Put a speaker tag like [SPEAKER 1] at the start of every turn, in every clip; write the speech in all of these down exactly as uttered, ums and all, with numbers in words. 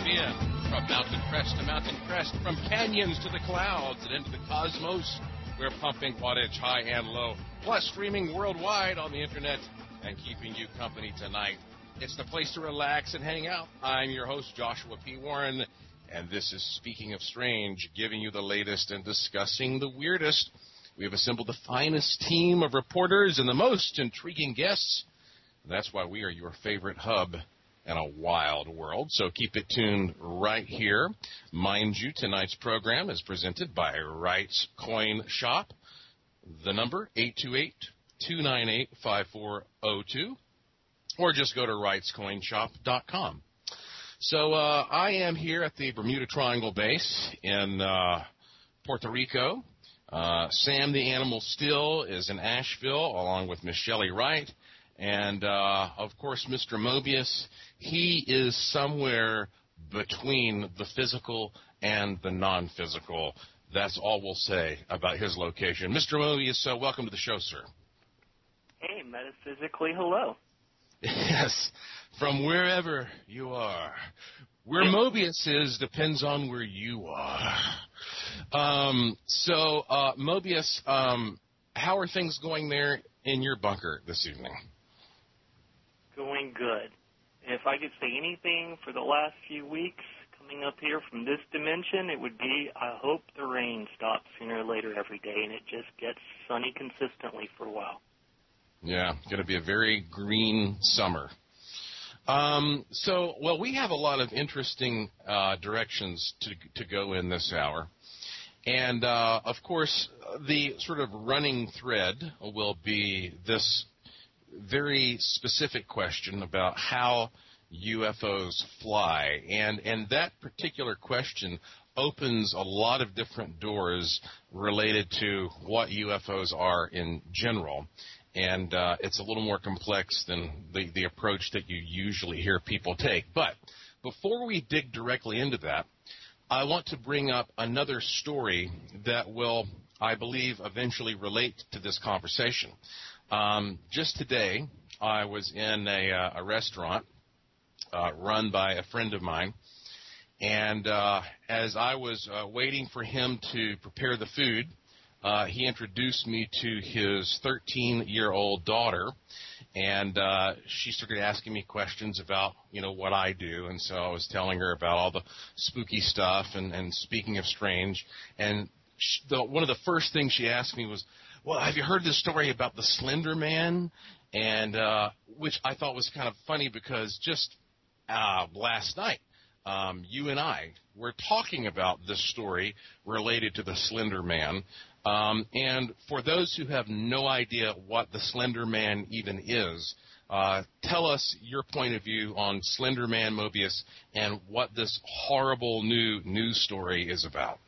[SPEAKER 1] Caribbean, from mountain crest to mountain crest, from canyons to the clouds and into the cosmos. We're pumping wattage high and low, plus streaming worldwide on the internet and keeping you company tonight. It's the place to relax and hang out. I'm your host, Joshua P. Warren, and this is Speaking of Strange, giving you the latest and discussing the weirdest. We have assembled the finest team of reporters and the most intriguing guests. That's why we are your favorite hub in a wild world. So keep it tuned right here. Mind you, tonight's program is presented by Wright's Coin Shop. The number, eight two eight, two nine eight, five four zero two. Or just go to wrights coin shop dot com. So uh, I am here at the Bermuda Triangle base in uh, Puerto Rico. Uh, Sam the Animal Still is in Asheville, along with Miss Shelley Wright. And, uh, of course, Mister Mobius, he is somewhere between the physical and the non-physical. That's all we'll say about his location. Mister Mobius, uh, welcome to the show, sir.
[SPEAKER 2] Hey, metaphysically, hello.
[SPEAKER 1] Yes, from wherever you are. Where Mobius is depends on where you are. Um, so, uh, Mobius, um, how are things going there in your bunker this evening?
[SPEAKER 2] Going good. If I could say anything for the last few weeks coming up here from this dimension, it would be I hope the rain stops sooner or later every day and it just gets sunny consistently for a while.
[SPEAKER 1] Yeah, going to be a very green summer. Um, so, well, we have a lot of interesting uh, directions to to go in this hour. And, uh, of course, the sort of running thread will be this very specific question about how U F Os fly. And, and that particular question opens a lot of different doors related to what U F Os are in general. And uh, it's a little more complex than the, the approach that you usually hear people take. But before we dig directly into that, I want to bring up another story that will, I believe, eventually relate to this conversation. Um, just today, I was in a, uh, a restaurant uh, run by a friend of mine, and uh, as I was uh, waiting for him to prepare the food, uh, he introduced me to his thirteen-year-old daughter, and uh, she started asking me questions about, you know, what I do, and so I was telling her about all the spooky stuff and, and speaking of strange, and she, the, one of the first things she asked me was, well, have you heard this story about the Slender Man? And uh, which I thought was kind of funny because just uh, last night, um, you and I were talking about this story related to the Slender Man. Um, and for those who have no idea what the Slender Man even is, uh, tell us your point of view on Slender Man, Mobius, and what this horrible new news story is about.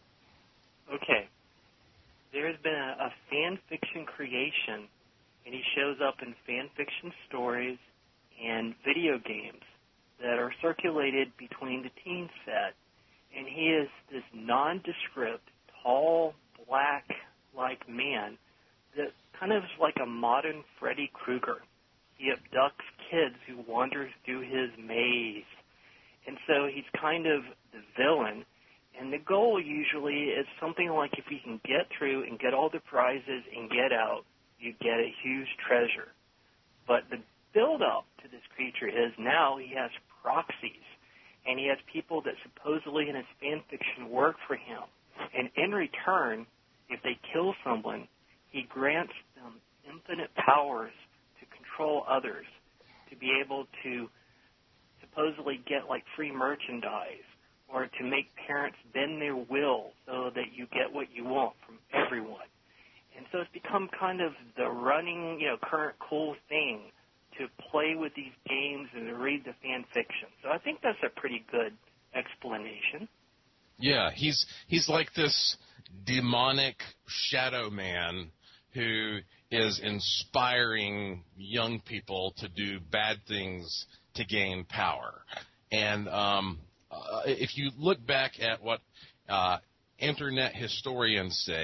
[SPEAKER 2] Okay. There's been a, a fan fiction creation, and he shows up in fan fiction stories and video games that are circulated between the teen set. And he is this nondescript, tall, black-like man that kind of is like a modern Freddy Krueger. He abducts kids who wander through his maze. And so he's kind of the villain. And the goal usually is something like if you can get through and get all the prizes and get out, you get a huge treasure. But the build-up to this creature is now he has proxies, and he has people that supposedly in his fan fiction work for him. And in return, if they kill someone, he grants them infinite powers to control others, to be able to supposedly get like free merchandise, or to make parents bend their will so that you get what you want from everyone. And so it's become kind of the running, you know, current cool thing to play with these games and to read the fan fiction. So I think that's a pretty good explanation.
[SPEAKER 1] Yeah, he's he's like this demonic shadow man who is inspiring young people to do bad things to gain power. And um, uh, if you look back at what uh, internet historians say,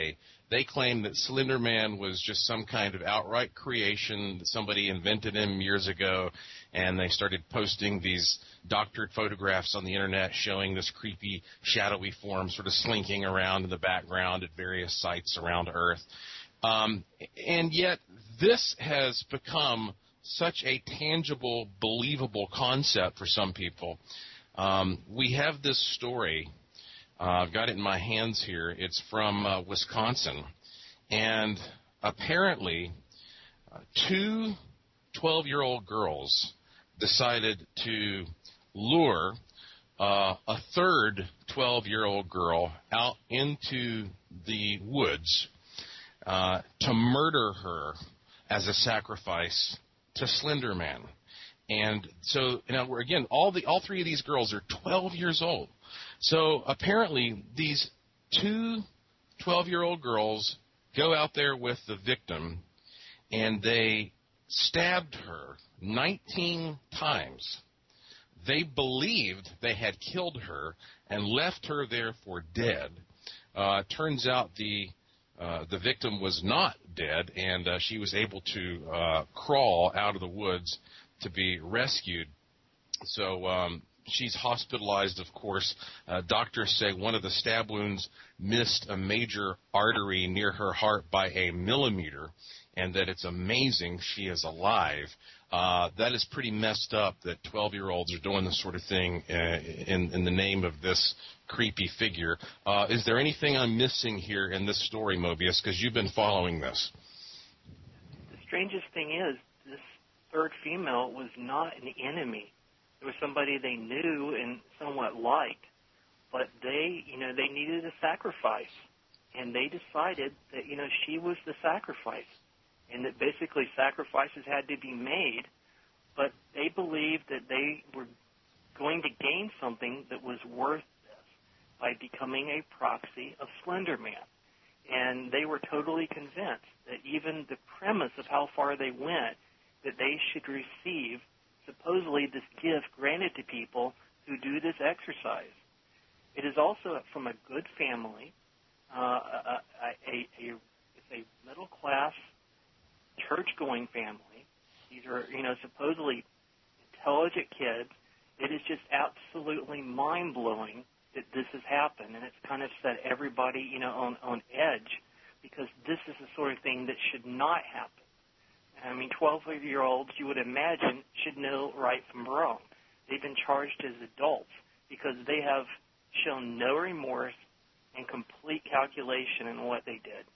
[SPEAKER 1] They claim that Slender Man was just some kind of outright creation, that somebody invented him years ago, and they started posting these doctored photographs on the internet showing this creepy, shadowy form sort of slinking around in the background at various sites around Earth. Um, and yet this has become such a tangible, believable concept for some people. Um, we have this story. Uh, I've got it in my hands here. It's from uh, Wisconsin. And apparently, uh, two twelve-year-old girls decided to lure uh, a third twelve-year-old girl out into the woods uh, to murder her as a sacrifice to Slender Man. And so, you know, we're, again, all the all three of these girls are twelve years old. So apparently these two twelve-year-old girls go out there with the victim, and they stabbed her nineteen times. They believed they had killed her and left her there for dead. Uh, turns out the uh, the victim was not dead, and uh, she was able to uh, crawl out of the woods to be rescued. So um, she's hospitalized, of course. Uh, doctors say one of the stab wounds missed a major artery near her heart by a millimeter, and that it's amazing she is alive. Uh, that is pretty messed up that twelve-year-olds are doing this sort of thing uh, in, in the name of this creepy figure. Uh, is there anything I'm missing here in this story, Mobius, because you've been following this?
[SPEAKER 2] The strangest thing is this third female was not an enemy. It was somebody they knew and somewhat liked, but they, you know, they needed a sacrifice, and they decided that, you know, she was the sacrifice, and that basically sacrifices had to be made, but they believed that they were going to gain something that was worth this by becoming a proxy of Slender Man. And they were totally convinced that even the premise of how far they went, that they should receive supposedly this gift granted to people who do this exercise. It is also from a good family, uh, a, a, a, it's a middle-class, church-going family. These are, you know, supposedly intelligent kids. It is just absolutely mind-blowing that this has happened, and it's kind of set everybody, you know, on, on edge, because this is the sort of thing that should not happen. I mean, twelve-year-olds, you would imagine, should know right from wrong. They've been charged as adults because they have shown no remorse and complete calculation in what they did.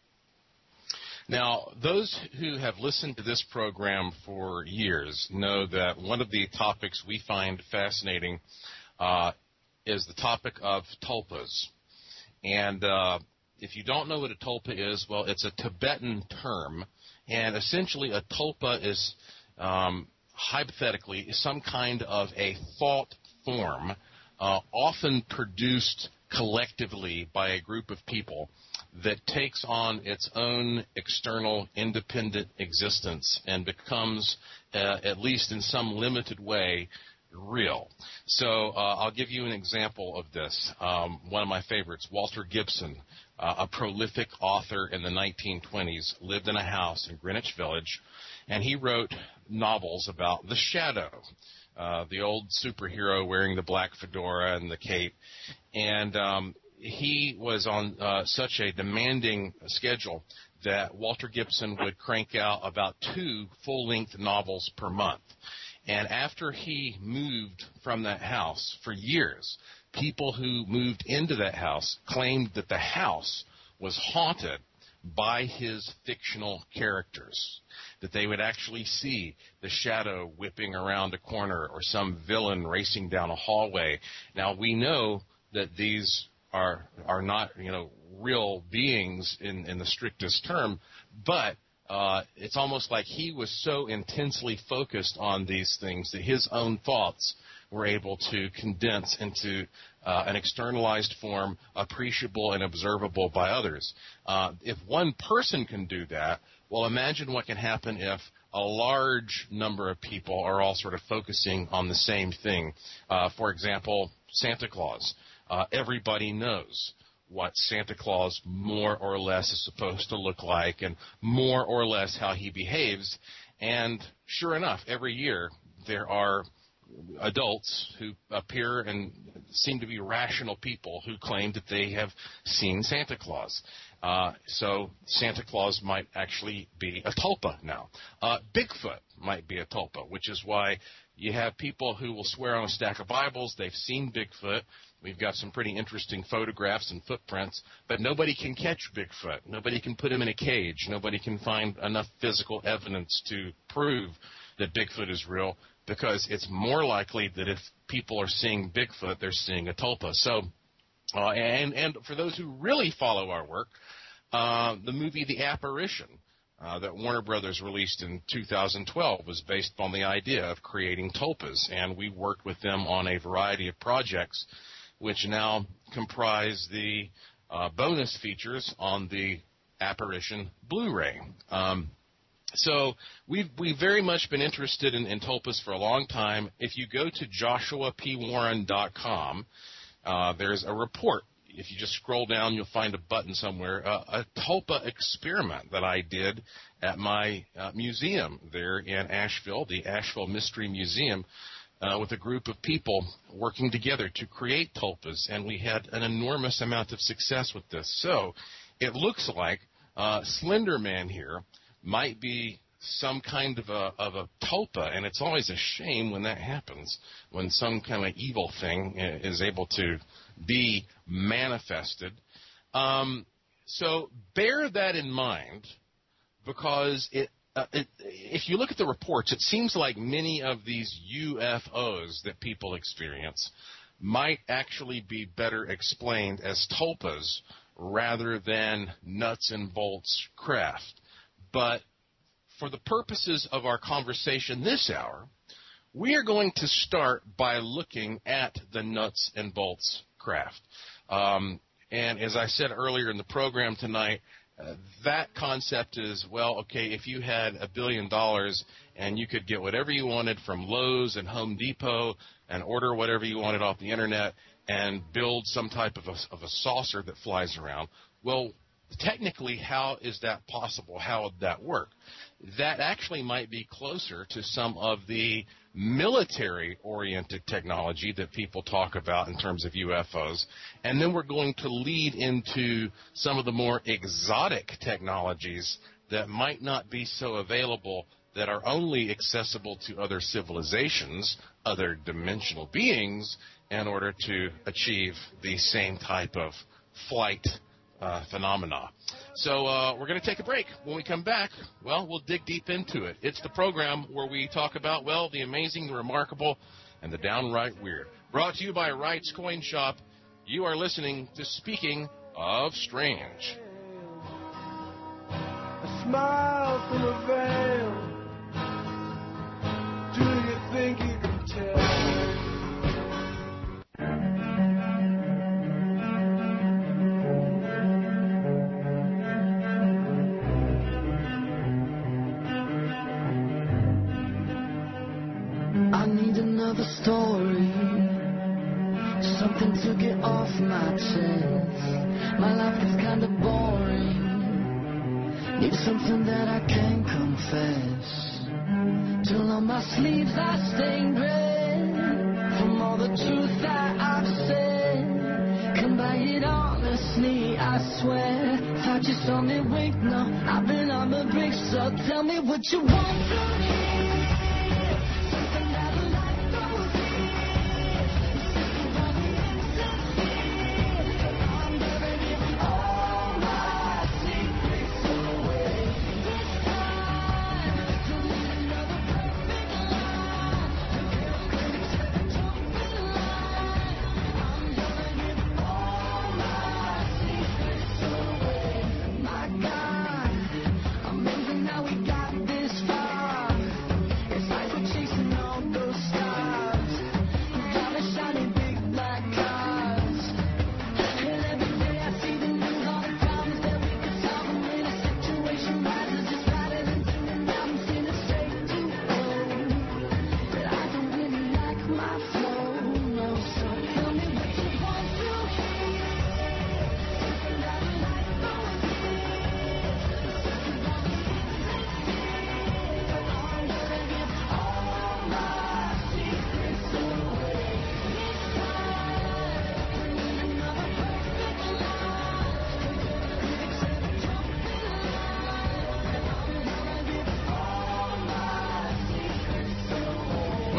[SPEAKER 1] Now, those who have listened to this program for years know that one of the topics we find fascinating uh, is the topic of tulpas. And uh, if you don't know what a tulpa is, well, it's a Tibetan term. And essentially, a tulpa is, um, hypothetically, some kind of a thought form, uh, often produced collectively by a group of people that takes on its own external, independent existence and becomes, uh, at least in some limited way, real. So uh, I'll give you an example of this. Um, one of my favorites, Walter Gibson, uh, a prolific author in the nineteen twenties, lived in a house in Greenwich Village, and he wrote novels about the Shadow, uh, the old superhero wearing the black fedora and the cape. And um, he was on uh, such a demanding schedule that Walter Gibson would crank out about two full-length novels per month. And after he moved from that house, for years, people who moved into that house claimed that the house was haunted by his fictional characters, that they would actually see the shadow whipping around a corner or some villain racing down a hallway. Now, we know that these are are not, you know, real beings in, in the strictest term, but Uh, it's almost like he was so intensely focused on these things that his own thoughts were able to condense into uh, an externalized form, appreciable and observable by others. Uh, if one person can do that, well, imagine what can happen if a large number of people are all sort of focusing on the same thing. Uh, for example, Santa Claus. Uh, everybody knows what Santa Claus more or less is supposed to look like and more or less how he behaves. And sure enough, every year there are adults who appear and seem to be rational people who claim that they have seen Santa Claus. Uh, so Santa Claus might actually be a tulpa now. Uh, Bigfoot might be a tulpa, which is why you have people who will swear on a stack of Bibles they've seen Bigfoot. We've got some pretty interesting photographs and footprints, but nobody can catch Bigfoot. Nobody can put him in a cage. Nobody can find enough physical evidence to prove that Bigfoot is real, because it's more likely that if people are seeing Bigfoot, they're seeing a tulpa. So, uh, and, and for those who really follow our work, uh, the movie The Apparition uh, that Warner Brothers released in two thousand twelve was based on the idea of creating tulpas, and we worked with them on a variety of projects which now comprise the uh, bonus features on the Apparition Blu-ray. Um, So we've, we've very much been interested in, in tulpas for a long time. If you go to joshua p warren dot com, uh, there's a report. If you just scroll down, you'll find a button somewhere, uh, a tulpa experiment that I did at my uh, museum there in Asheville, the Asheville Mystery Museum, uh, with a group of people working together to create tulpas, and we had an enormous amount of success with this. So it looks like uh, Slender Man here might be some kind of a of a tulpa, and it's always a shame when that happens, when some kind of evil thing is able to be manifested. Um, so bear that in mind, because it, uh, it, if you look at the reports, it seems like many of these U F Os that people experience might actually be better explained as tulpas rather than nuts and bolts craft. But for the purposes of our conversation this hour, we are going to start by looking at the nuts and bolts craft. Um, and as I said earlier in the program tonight, uh, that concept is, well, okay, if you had a billion dollars and you could get whatever you wanted from Lowe's and Home Depot and order whatever you wanted off the internet and build some type of a, of a saucer that flies around, well, technically, how is that possible? How would that work? That actually might be closer to some of the military-oriented technology that people talk about in terms of U F Os. And then we're going to lead into some of the more exotic technologies that might not be so available, that are only accessible to other civilizations, other dimensional beings, in order to achieve the same type of flight Uh, phenomena. So uh, we're going to take a break. When we come back, well, we'll dig deep into it. It's the program where we talk about, well, the amazing, the remarkable, and the downright weird. Brought to you by Wright's Coin Shop. You are listening to Speaking of Strange.
[SPEAKER 3] A smile from a veil. Do you think you can tell?
[SPEAKER 4] I need another story, something to get off my chest. My life is kinda boring, need something that I can confess. Till on my sleeves I stained red from all the truth that I've said. Come by it honestly, I swear. Thought you saw me wink, no, I've been on the brink. So tell me what you want from me.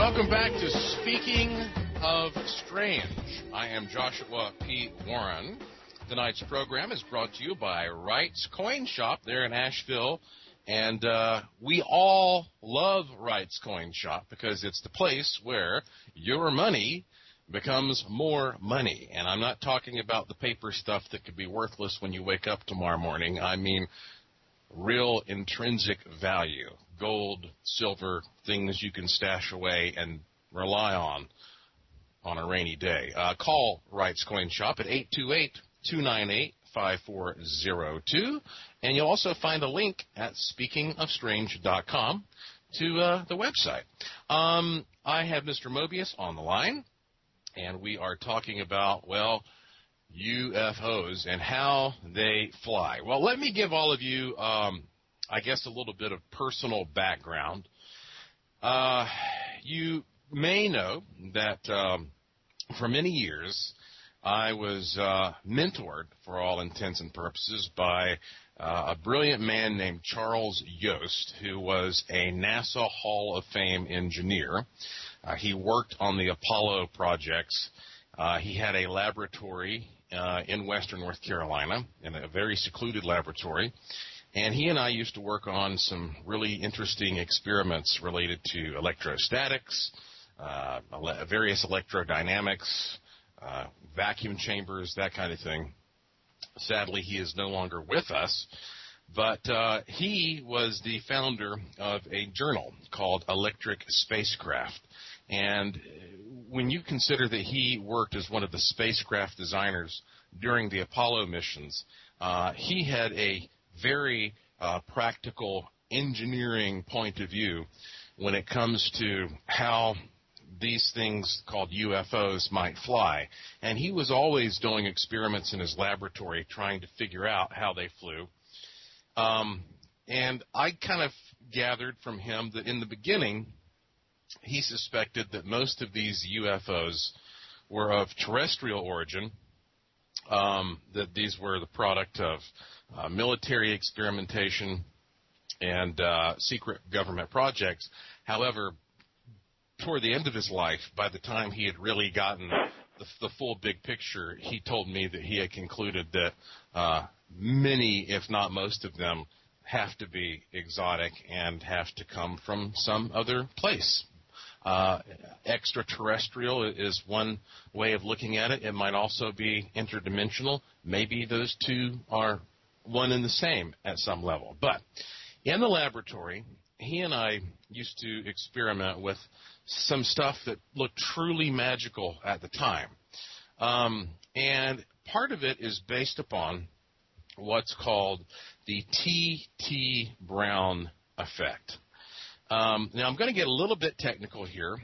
[SPEAKER 1] Welcome back to Speaking of Strange. I am Joshua P. Warren. Tonight's program is brought to you by Wright's Coin Shop there in Asheville. And uh, we all love Wright's Coin Shop because it's the place where your money becomes more money. And I'm not talking about the paper stuff that could be worthless when you wake up tomorrow morning. I mean real intrinsic value, gold, silver, things you can stash away and rely on on a rainy day. Uh, call Wright's Coin Shop at eight two eight, two nine eight, five four zero two, and you'll also find a link at speaking of strange dot com to uh, the website. Um, I have Mister Mobius on the line, and we are talking about, well, U F Os and how they fly. Well, let me give all of you, um, I guess, a little bit of personal background. Uh, you may know that um, for many years I was uh, mentored, for all intents and purposes, by uh, a brilliant man named Charles Yost, who was a NASA Hall of Fame engineer. Uh, he worked on the Apollo projects. Uh, he had a laboratory uh, in western North Carolina, in a very secluded laboratory. And he and I used to work on some really interesting experiments related to electrostatics, uh, ele- various electrodynamics, uh, vacuum chambers, that kind of thing. Sadly, he is no longer with us, but uh, he was the founder of a journal called Electric Spacecraft. And when you consider that he worked as one of the spacecraft designers during the Apollo missions, uh, he had a very uh, practical engineering point of view when it comes to how these things called U F Os might fly. And he was always doing experiments in his laboratory trying to figure out how they flew. Um, and I kind of gathered from him that in the beginning, he suspected that most of these U F Os were of terrestrial origin, um, that these were the product of uh, military experimentation and uh, secret government projects. However, toward the end of his life, by the time he had really gotten the, the full big picture, he told me that he had concluded that uh, many, if not most of them, have to be exotic and have to come from some other place. Uh, extraterrestrial is one way of looking at it. It might also be interdimensional. Maybe those two are one and the same at some level. But in the laboratory, he and I used to experiment with some stuff that looked truly magical at the time. Um, and part of it is based upon what's called the T T Brown effect. Um, now, I'm going to get a little bit technical here.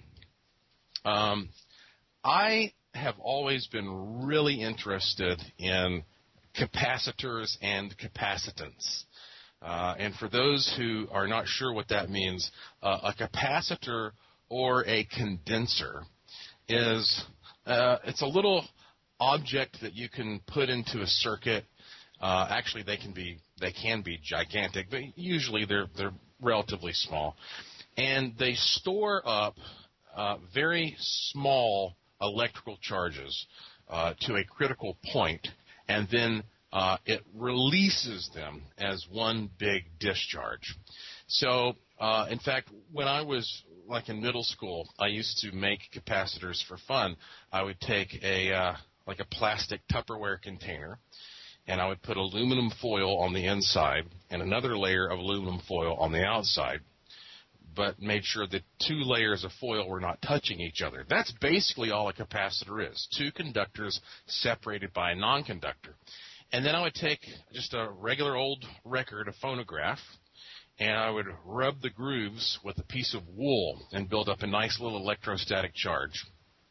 [SPEAKER 1] Um, I have always been really interested in capacitors and capacitance. Uh, and for those who are not sure what that means, uh, a capacitor or a condenser is uh, it's a little object that you can put into a circuit. Uh, actually, they can be they can be gigantic, but usually they're they're relatively small, and they store up uh, very small electrical charges uh, to a critical point, and then uh, it releases them as one big discharge. So, uh, in fact, when I was like in middle school, I used to make capacitors for fun. I would take a uh, like a plastic Tupperware container, and I would put aluminum foil on the inside and another layer of aluminum foil on the outside, but made sure that two layers of foil were not touching each other. That's basically all a capacitor is, two conductors separated by a non-conductor. And then I would take just a regular old record, a phonograph, and I would rub the grooves with a piece of wool and build up a nice little electrostatic charge.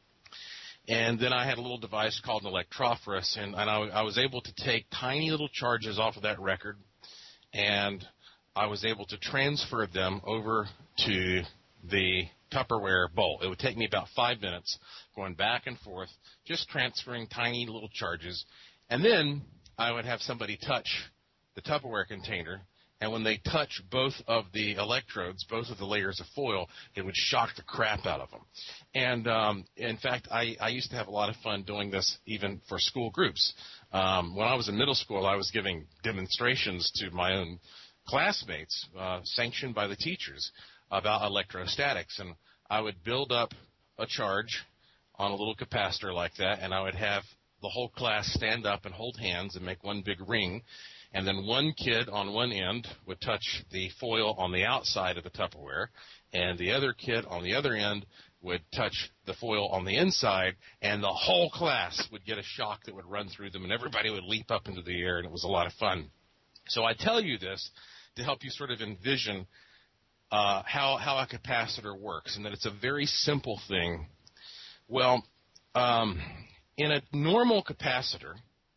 [SPEAKER 1] And then I had a little device called an electrophorus, and, and I, I was able to take tiny little charges off of that record, and I was able to transfer them over to the Tupperware bowl. It would take me about five minutes going back and forth, just transferring tiny little charges. And then I would have somebody touch the Tupperware container, And when they touch both of the electrodes, both of the layers of foil, it would shock the crap out of them. And, um, in fact, I, I used to have a lot of fun doing this even for school groups. Um, when I was in middle school, I was giving demonstrations to my own classmates, uh, sanctioned by the teachers, about electrostatics. And I would build up a charge on a little capacitor like that, and I would have the whole class stand up and hold hands and make one big ring. And then one kid on one end would touch the foil on the outside of the Tupperware, and the other kid on the other end would touch the foil on the inside, and the whole class would get a shock that would run through them, and everybody would leap up into the air, and it was a lot of fun. So I tell you this to help you sort of envision uh, how, how a capacitor works, and that it's a very simple thing. Well, um, in a normal capacitor,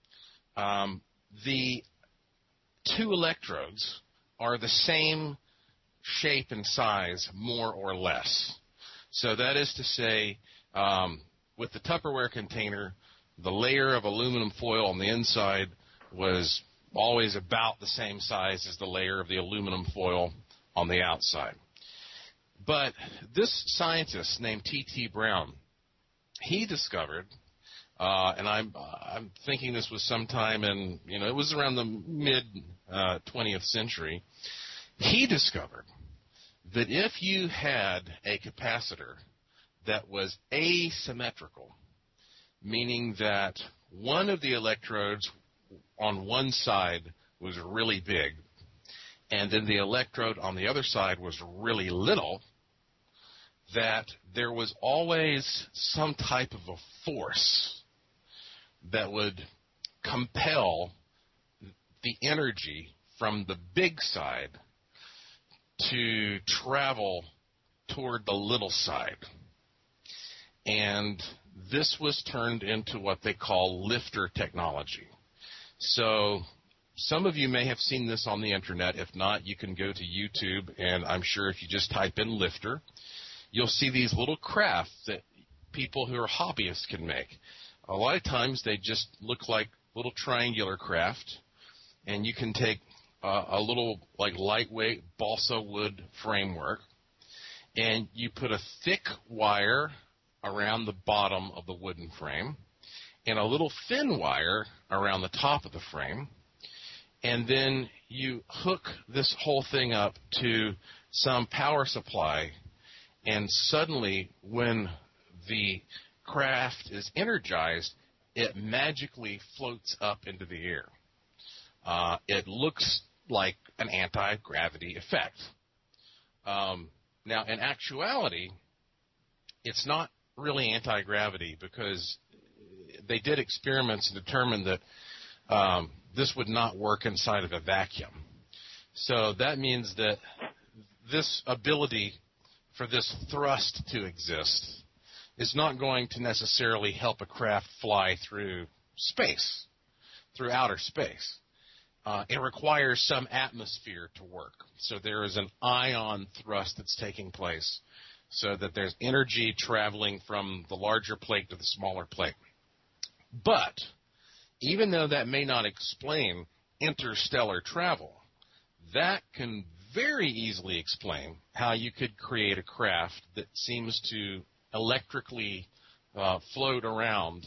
[SPEAKER 1] um, the two electrodes are the same shape and size, more or less. So that is to say, um, with the Tupperware container, the layer of aluminum foil on the inside was always about the same size as the layer of the aluminum foil on the outside. But this scientist named T T Brown, he discovered, Uh, and I'm I'm thinking this was sometime in, you know, it was around the mid uh, twentieth century. He discovered that if you had a capacitor that was asymmetrical, meaning that one of the electrodes on one side was really big, and then the electrode on the other side was really little, that there was always some type of a force that would compel the energy from the big side to travel toward the little side. And this was turned into what they call lifter technology. So some of you may have seen this on the internet. If not, you can go to YouTube, and I'm sure if you just type in lifter, you'll see these little craft that people who are hobbyists can make. A lot of times they just look like little triangular craft, and you can take uh, a little like lightweight balsa wood framework, and you put a thick wire around the bottom of the wooden frame and a little thin wire around the top of the frame, and then you hook this whole thing up to some power supply, and suddenly when the craft is energized, it magically floats up into the air. Uh, it looks like an anti-gravity effect. Um, now, in actuality, it's not really anti-gravity, because they did experiments and determined that um, this would not work inside of a vacuum. So that means that this ability for this thrust to exist is not going to necessarily help a craft fly through space, through outer space. Uh, it requires some atmosphere to work. So there is an ion thrust that's taking place so that there's energy traveling from the larger plate to the smaller plate. But even though that may not explain interstellar travel, that can very easily explain how you could create a craft that seems to electrically uh, float around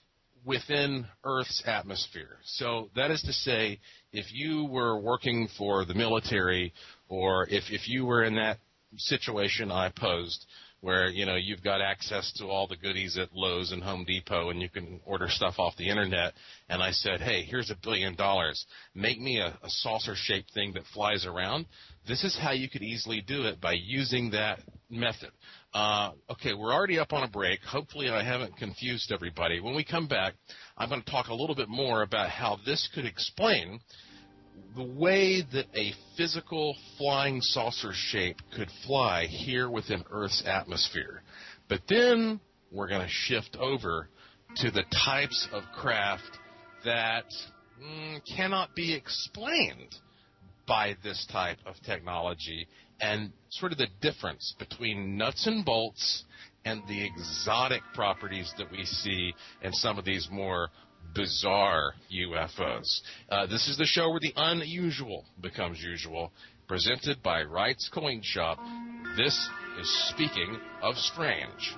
[SPEAKER 1] within Earth's atmosphere. So that is to say, if you were working for the military, or if, if you were in that situation I posed, where, you know, you've got access to all the goodies at Lowe's and Home Depot, and you can order stuff off the internet, and I said, hey, here's a billion dollars. Make me a, a saucer-shaped thing that flies around. This is how you could easily do it, by using that method. Uh, okay, we're already up on a break. Hopefully I haven't confused everybody. When we come back, I'm going to talk a little bit more about how this could explain the way that a physical flying saucer shape could fly here within Earth's atmosphere. But then we're going to shift over to the types of craft that mm, cannot be explained by this type of technology, and sort of the difference between nuts and bolts and the exotic properties that we see in some of these more bizarre U F Os. Uh, this is the show where the unusual becomes usual, presented by Wright's Coin Shop. This is Speaking of Strange.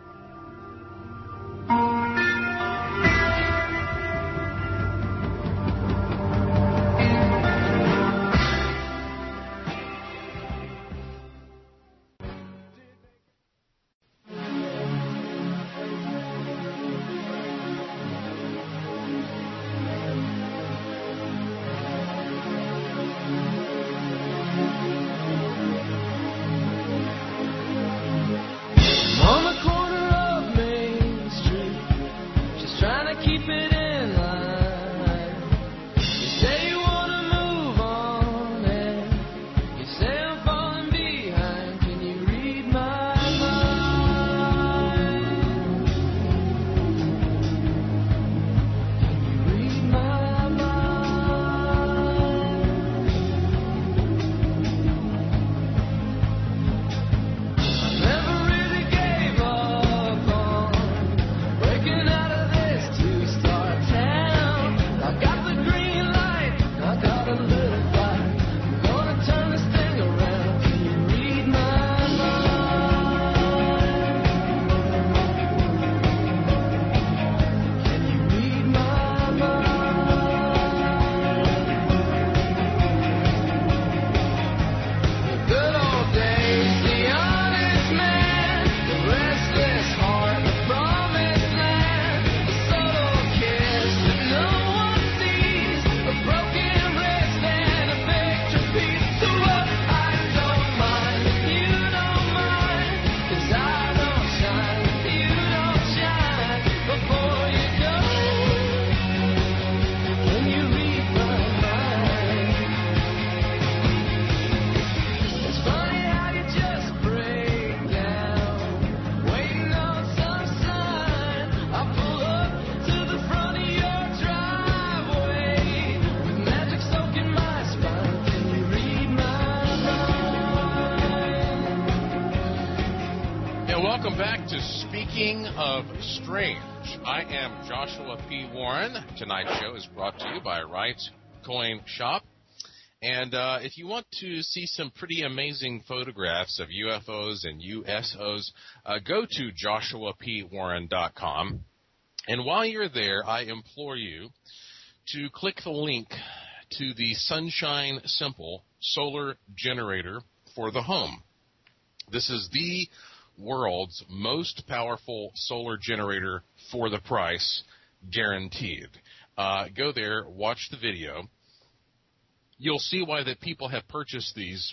[SPEAKER 1] Speaking of Strange, I am Joshua P. Warren. Tonight's show is brought to you by Wright's Coin Shop. And uh, if you want to see some pretty amazing photographs of U F Os and U S Os, uh, go to joshua p warren dot com. And while you're there, I implore you to click the link to the Sunshine Simple solar generator for the home. This is the world's most powerful solar generator for the price, guaranteed. Uh, go there, watch the video. You'll see why that people have purchased these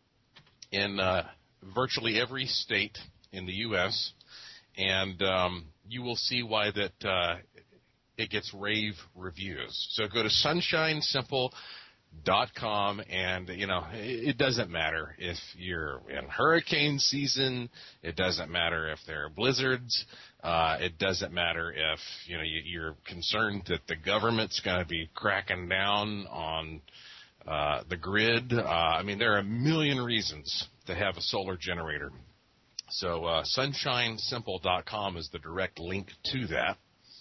[SPEAKER 1] in uh, virtually every state in the U S, and um, you will see why that uh, it gets rave reviews. So go to sunshine simple dot com, and you know it doesn't matter if you're in hurricane season, it doesn't matter if there are blizzards, uh, it doesn't matter if you know you, you're concerned that the government's going to be cracking down on uh, the grid. Uh, I mean, there are a million reasons to have a solar generator. So uh, sunshine simple dot com is the direct link to that.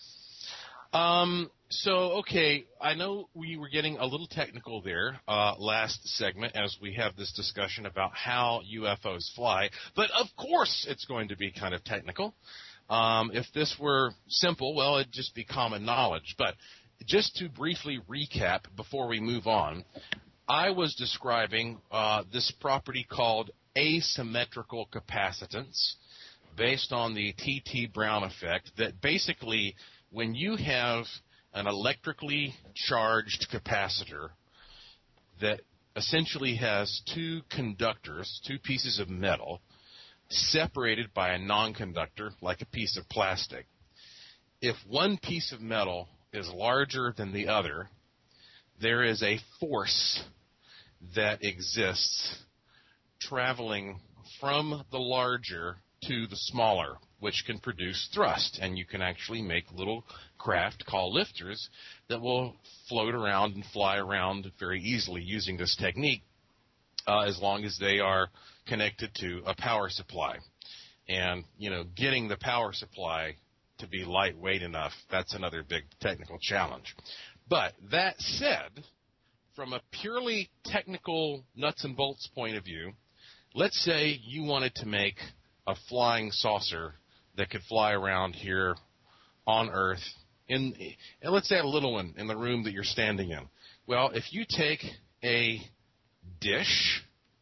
[SPEAKER 1] Um, so, okay, I know we were getting a little technical there uh, last segment as we have this discussion about how U F Os fly, but of course it's going to be kind of technical. Um, if this were simple, well, it'd just be common knowledge. But just to briefly recap before we move on, I was describing uh, this property called asymmetrical capacitance based on the T T Brown effect, that basically when you have an electrically charged capacitor that essentially has two conductors, two pieces of metal, separated by a non-conductor like a piece of plastic. If one piece of metal is larger than the other, there is a force that exists traveling from the larger to the smaller, which can produce thrust, and you can actually make little craft called lifters that will float around and fly around very easily using this technique, uh, as long as they are connected to a power supply. And, you know, getting the power supply to be lightweight enough. That's another big technical challenge. But that said, from a purely technical nuts and bolts point of view, let's say you wanted to make a flying saucer that could fly around here on Earth, in, and let's say a little one in the room that you're standing in. Well, if you take a dish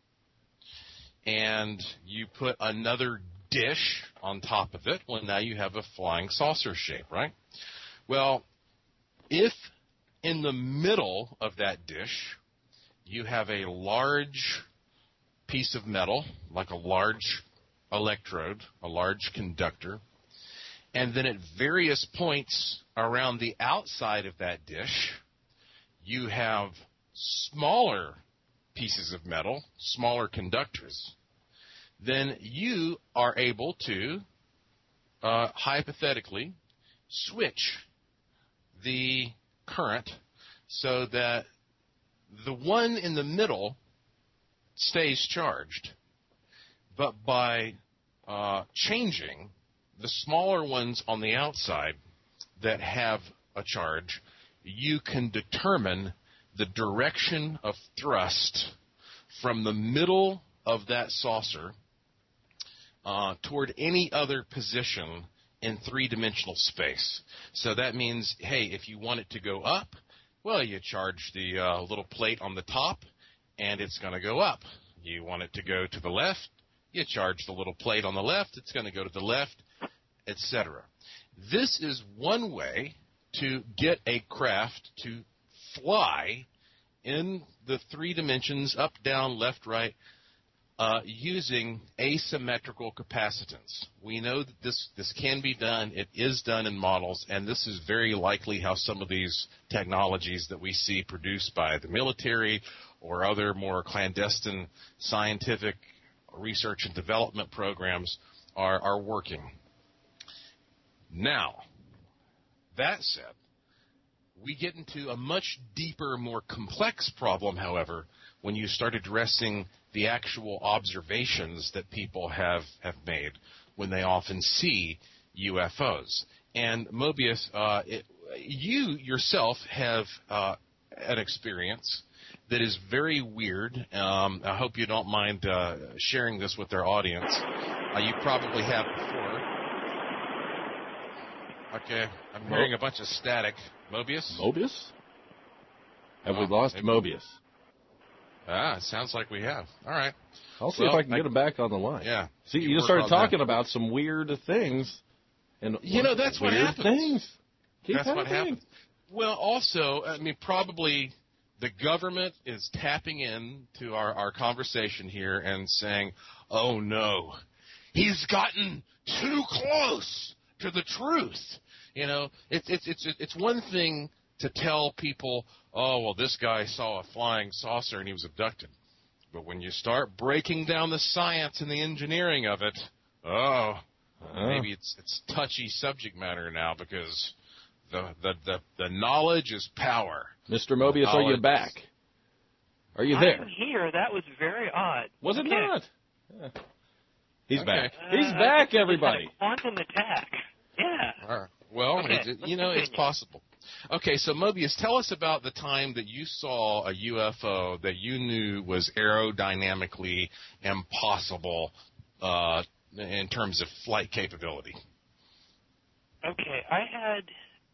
[SPEAKER 1] and you put another dish on top of it, well, now you have a flying saucer shape, right? Well, if in the middle of that dish you have a large piece of metal, like a large electrode, a large conductor, and then at various points around the outside of that dish, you have smaller pieces of metal, smaller conductors, then you are able to, uh, hypothetically, switch the current so that the one in the middle stays charged, but by uh, changing the smaller ones on the outside that have a charge, you can determine the direction of thrust from the middle of that saucer uh, toward any other position in three-dimensional space. So that means, hey, if you want it to go up, well, you charge the uh, little plate on the top, and it's going to go up. You want it to go to the left, you charge the little plate on the left, it's going to go to the left, et cetera. This is one way to get a craft to fly in the three dimensions, up, down, left, right, uh, using asymmetrical capacitance. We know that this, this can be done. It is done in models, and this is very likely how some of these technologies that we see produced by the military or other more clandestine scientific research and development programs are, are working. Now, that said, we get into a much deeper, more complex problem, however, when you start addressing the actual observations that people have, have made when they often see U F Os. And Mobius, uh, it, you yourself have uh, an experience that is very weird. Um, I hope you don't mind uh, sharing this with our audience. Uh, you probably have before. Okay, I'm hearing a bunch of static. Mobius?
[SPEAKER 5] Mobius? Have
[SPEAKER 1] Oh,
[SPEAKER 5] we lost
[SPEAKER 1] maybe.
[SPEAKER 5] Mobius?
[SPEAKER 1] Ah, it sounds like we have. All right.
[SPEAKER 5] I'll see
[SPEAKER 1] Well,
[SPEAKER 5] if I can
[SPEAKER 1] I-
[SPEAKER 5] get him back on the line.
[SPEAKER 1] Yeah.
[SPEAKER 5] See, you,
[SPEAKER 1] You
[SPEAKER 5] just
[SPEAKER 1] work
[SPEAKER 5] started
[SPEAKER 1] on
[SPEAKER 5] talking
[SPEAKER 1] that.
[SPEAKER 5] about some weird things. And
[SPEAKER 1] You know, that's what
[SPEAKER 5] weird
[SPEAKER 1] happens.
[SPEAKER 5] things. Keep
[SPEAKER 1] That's what
[SPEAKER 5] happening.
[SPEAKER 1] happens. Well, also, I mean, probably the government is tapping in to our, our conversation here and saying, oh, no, he's gotten too close to the truth. You know, it's it's it's it's one thing to tell people, oh, well, this guy saw a flying saucer and he was abducted. But when you start breaking down the science and the engineering of it, oh,
[SPEAKER 5] Uh,
[SPEAKER 1] maybe it's it's touchy subject matter now because the the the, the knowledge is power.
[SPEAKER 5] Mister Mobius, are you
[SPEAKER 1] Knowledge-
[SPEAKER 5] back? Are you there?
[SPEAKER 2] I'm here. That was very odd.
[SPEAKER 5] Was it
[SPEAKER 2] Okay.
[SPEAKER 5] not? Yeah. He's
[SPEAKER 1] Okay.
[SPEAKER 5] back.
[SPEAKER 2] Uh,
[SPEAKER 5] He's
[SPEAKER 2] I
[SPEAKER 5] back,
[SPEAKER 2] think we
[SPEAKER 5] everybody.
[SPEAKER 2] just had a quantum attack. Yeah.
[SPEAKER 1] All right. Well,
[SPEAKER 2] Okay,
[SPEAKER 1] it-
[SPEAKER 2] let's
[SPEAKER 1] you know, it's
[SPEAKER 2] continue.
[SPEAKER 1] possible. Okay, so Mobius, tell us about the time that you saw a U F O that you knew was aerodynamically impossible uh, in terms of flight capability.
[SPEAKER 2] Okay, I had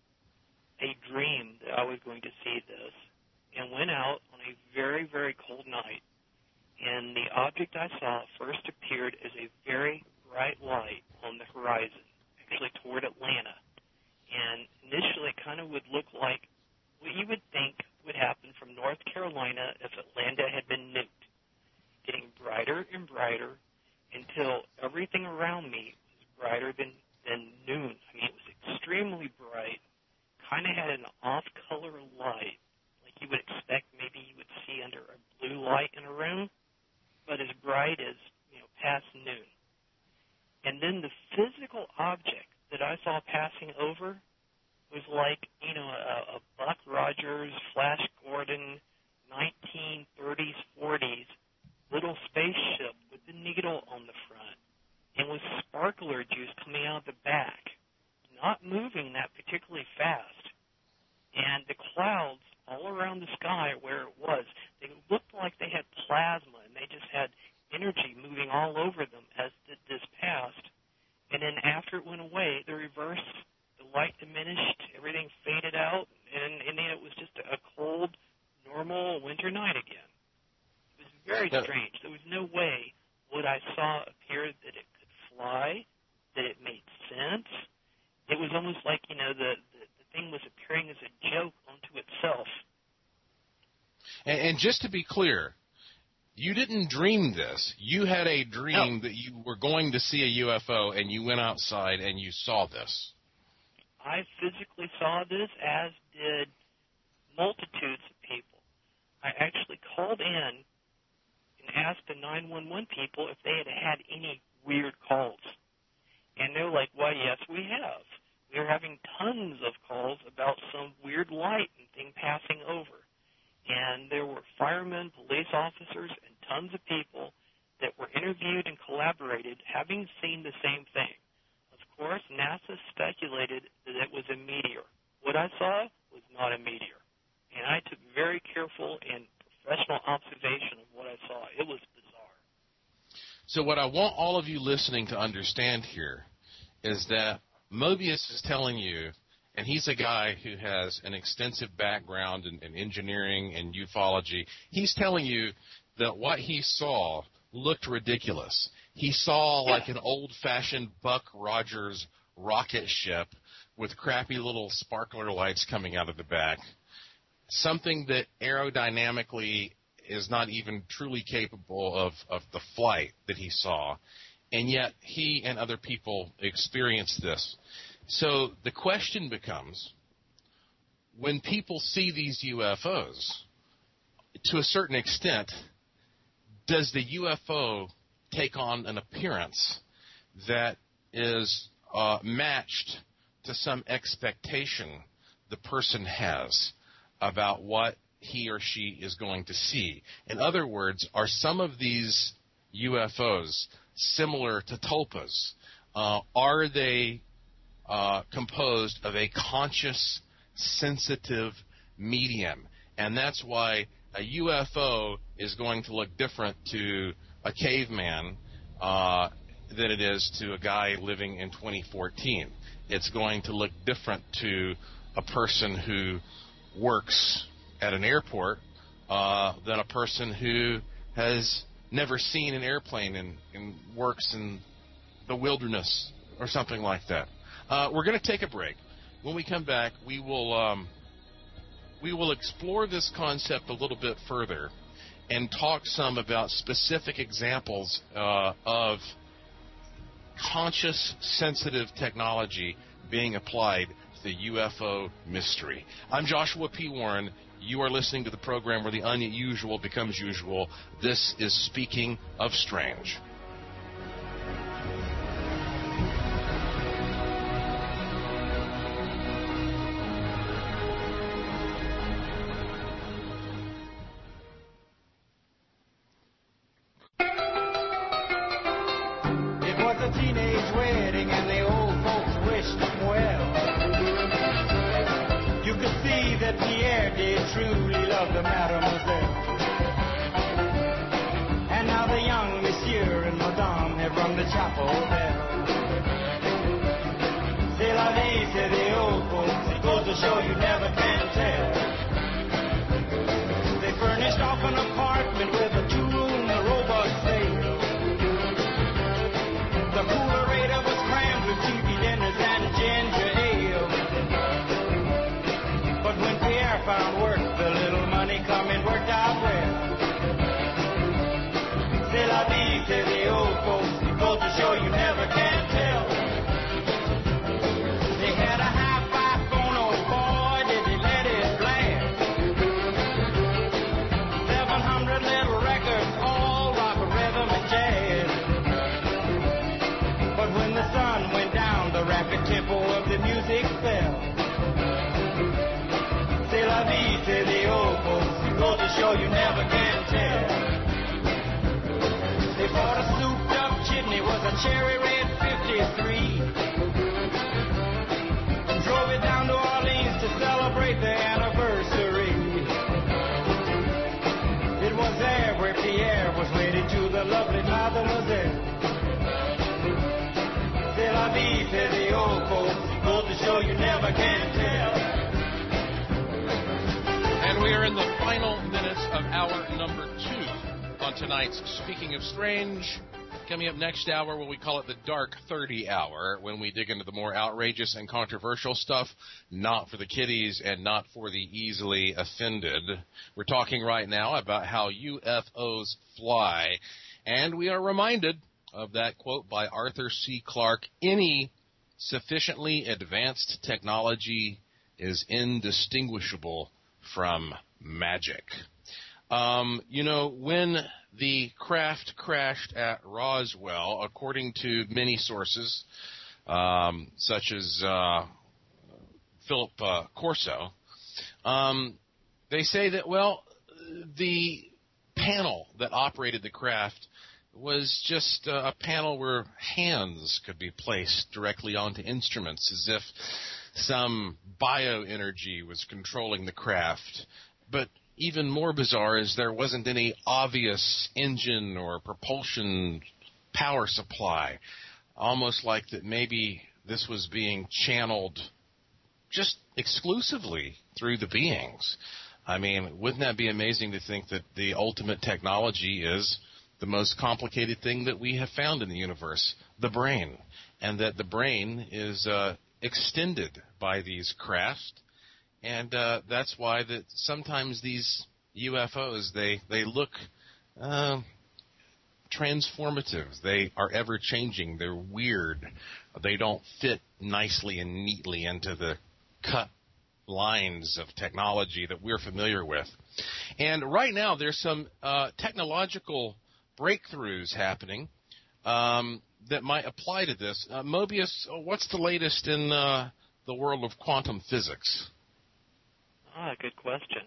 [SPEAKER 2] a dream that I was going to see this and went out on a very, very cold night. And the object I saw first appeared as a very bright light on the horizon, actually toward Atlanta. And initially it kind of would look like what you would think would happen from North Carolina if Atlanta had been nuked, getting brighter and brighter until everything around me was brighter than, than noon. I mean, it was extremely bright, kind of had an off-color light, like you would expect maybe you would see under a blue light in a room, but as bright as, you know, past noon. And then the physical object that I saw passing over was like, you know, a, a Buck Rogers, Flash Gordon, nineteen thirties, forties little spaceship with the needle on the front and with sparkler juice coming out of the back. And not moving that particularly fast. And the clouds all around the sky where it was, they looked like they had plasma, and they just had energy moving all over them as this passed. And then after it went away, the reverse, the light diminished, everything faded out, and, and then it was just a cold, normal winter night again. It was very
[SPEAKER 1] Yeah.
[SPEAKER 2] strange. There was no way what I saw appeared that it could fly, that it made sense. It was almost like, you know, the, the, the thing was appearing as a joke unto itself.
[SPEAKER 1] And, and just to be clear, you didn't dream this. You had a dream
[SPEAKER 2] No.
[SPEAKER 1] that you were going to see a U F O, and you went outside and you saw this.
[SPEAKER 2] I physically saw this, as did multitudes of people. I actually called in and asked the nine one one people if they had had any weird calls. And they're like, well, yes, we have. We're having tons of calls about some weird light and thing passing over. And there were firemen, police officers, and tons of people that were interviewed and collaborated having seen the same thing. Of course, NASA speculated that it was a meteor. What I saw was not a meteor. And I took very careful and professional observation of what I saw. It was bizarre.
[SPEAKER 1] So what I want all of you listening to understand here is that Mobius is telling you, and he's a guy who has an extensive background in, in engineering and ufology, he's telling you that what he saw looked ridiculous. He saw like an old-fashioned Buck Rogers rocket ship with crappy little sparkler lights coming out of the back, something that aerodynamically is not even truly capable of, of the flight that he saw, and yet he and other people experienced this. So the question becomes, when people see these U F Os, to a certain extent, does the U F O take on an appearance that is uh, matched to some expectation the person has about what he or she is going to see? In other words, are some of these U F Os similar to tulpas? Uh, are they uh, composed of a conscious, sensitive medium? And that's why a U F O is going to look different to a caveman uh, than it is to a guy living in twenty fourteen. It's going to look different to a person who works at an airport uh, than a person who has never seen an airplane and, and works in the wilderness or something like that. Uh, we're going to take a break. When we come back, we will um, we will explore this concept a little bit further and talk some about specific examples uh, of conscious, sensitive technology being applied to the U F O mystery. I'm Joshua P. Warren. You are listening to the program where the unusual becomes usual. This is Speaking of Strange.
[SPEAKER 3] It was a teenage wedding and the old folks wished them well. You could see that Pierre did truly love the mademoiselle. And now the young monsieur and madame have rung the chapel bell. C'est la vie, say the old folks. It goes to show you never can tell. They furnished off an apartment with a two-room robot sale. The coolerator was crammed with T V dinners and ginger ale. But when Pierre found work, the little money coming worked out well. C'est la vie, say the old folks. It goes to show you never can tell. They had a hi-fi phone, oh boy, did they let it blast. Seven hundred little records, all rock, rhythm, and jazz. But when the sun went down, the rapid tempo of the music fell. C'est la vie, say the old folks. It goes to show you never can tell. They bought a souped-up chimney, was a cherry red fifty-three. how deep in the ocean goes to show you never can tell.
[SPEAKER 1] And we are in the final minutes of hour number two on tonight's Speaking of Strange. Coming up next hour, what we call it the Dark thirty Hour, when we dig into the more outrageous and controversial stuff, not for the kiddies and not for the easily offended. We're talking right now about how U F Os fly, and we are reminded of that quote by Arthur C. Clarke: any sufficiently advanced technology is indistinguishable from magic. Um, you know, when the craft crashed at Roswell, according to many sources, um, such as uh, Philip uh, Corso, um, they say that, well, the panel that operated the craft was just uh, a panel where hands could be placed directly onto instruments, as if some bioenergy was controlling the craft. But even more bizarre is there wasn't any obvious engine or propulsion power supply, almost like that maybe this was being channeled just exclusively through the beings. I mean, wouldn't that be amazing to think that the ultimate technology is the most complicated thing that we have found in the universe, the brain, and that the brain is uh, extended by these crafts. And uh, that's why that sometimes these U F Os, they, they look uh, transformative. They are ever-changing. They're weird. They don't fit nicely and neatly into the cut lines of technology that we're familiar with. And right now there's some uh, technological breakthroughs happening um, that might apply to this. Uh, Mobius, what's the latest in uh, the world of quantum physics?
[SPEAKER 2] Ah, good question.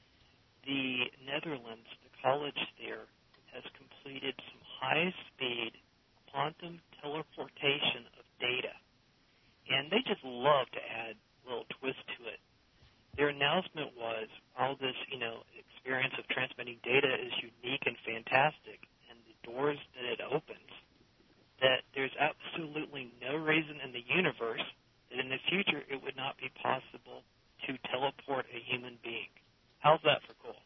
[SPEAKER 2] The Netherlands, the college there, has completed some high-speed quantum teleportation of data. And they just love to add a little twist to it. Their announcement was, all this, you know, experience of transmitting data is unique and fantastic, and the doors that it opens, that there's absolutely no reason in the universe that in the future it would not be possible to teleport a human being. How's that for cool?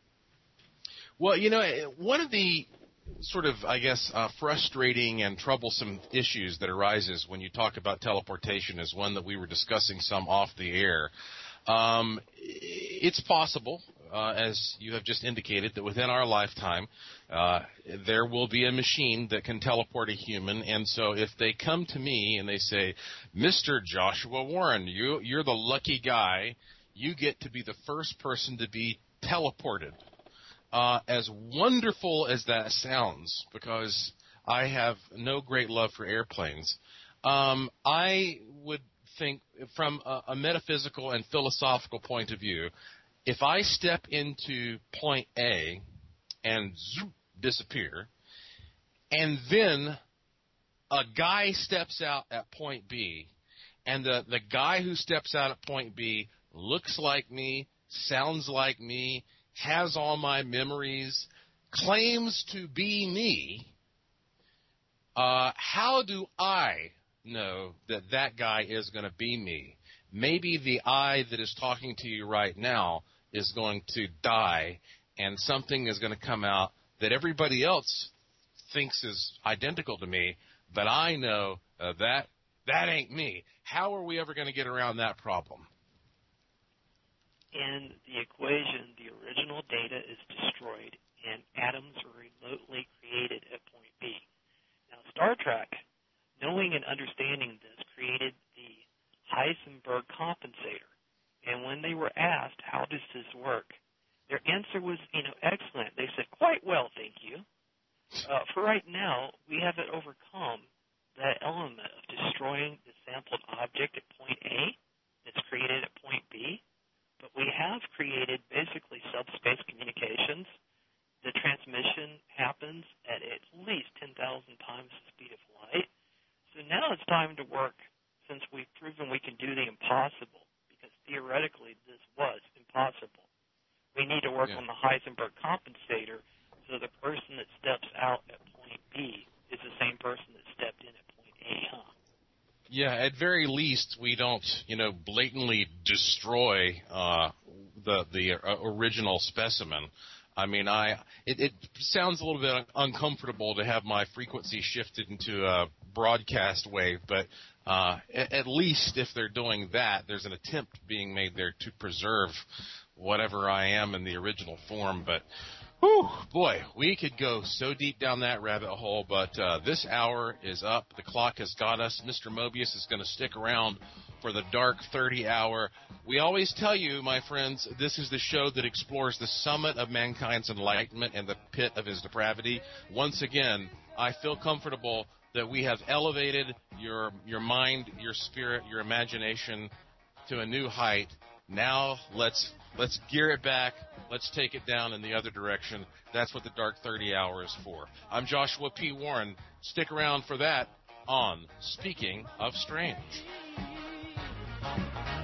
[SPEAKER 1] Well, you know, one of the sort of, I guess, uh, frustrating and troublesome issues that arises when you talk about teleportation is one that we were discussing some off the air. Um, it's possible, uh, as you have just indicated, that within our lifetime uh, there will be a machine that can teleport a human. And so if they come to me and they say, Mister Joshua Warren, you, you're the lucky guy, you get to be the first person to be teleported. Uh, as wonderful as that sounds, because I have no great love for airplanes, um, I would think from a, a metaphysical and philosophical point of view, if I step into point A and zoop, disappear, and then a guy steps out at point B, and the, the guy who steps out at point B looks like me, sounds like me, has all my memories, claims to be me, uh, how do I know that that guy is going to be me? Maybe the I that is talking to you right now is going to die, and something is going to come out that everybody else thinks is identical to me, but I know uh, that that ain't me. How are we ever going to get around that problem?
[SPEAKER 2] In the equation, the original data is destroyed, and atoms are remotely created at point B. Now, Star Trek, knowing and understanding this, created the Heisenberg compensator. And when they were asked, how does this work, their answer was, you know, excellent. They said, quite well, thank you. Uh, for right now, we haven't overcome that element of destroying the sampled object at point A that's created at point B. But we have created basically subspace communications. The transmission happens at at least ten thousand times the speed of light. So now it's time to work, since we've proven we can do the impossible, because theoretically this was impossible. We need to work
[SPEAKER 1] yeah.
[SPEAKER 2] on the Heisenberg compensator, so the person that steps out at point B is the same person that stepped in at point A, huh?
[SPEAKER 1] Yeah, at very least, we don't, you know, blatantly destroy uh, the the uh, original specimen. I mean, I it, it sounds a little bit uncomfortable to have my frequency shifted into a broadcast wave, but uh, at, at least if they're doing that, there's an attempt being made there to preserve whatever I am in the original form. But whew, boy, we could go so deep down that rabbit hole, but uh, this hour is up. The clock has got us. Mister Mobius is going to stick around for the Dark thirty hour. We always tell you, my friends, this is the show that explores the summit of mankind's enlightenment and the pit of his depravity. Once again, I feel comfortable that we have elevated your your mind, your spirit, your imagination to a new height. Now let's let's gear it back. Let's take it down in the other direction. That's what the Dark thirty hour is for. I'm Joshua P. Warren. Stick around for that on Speaking of Strange.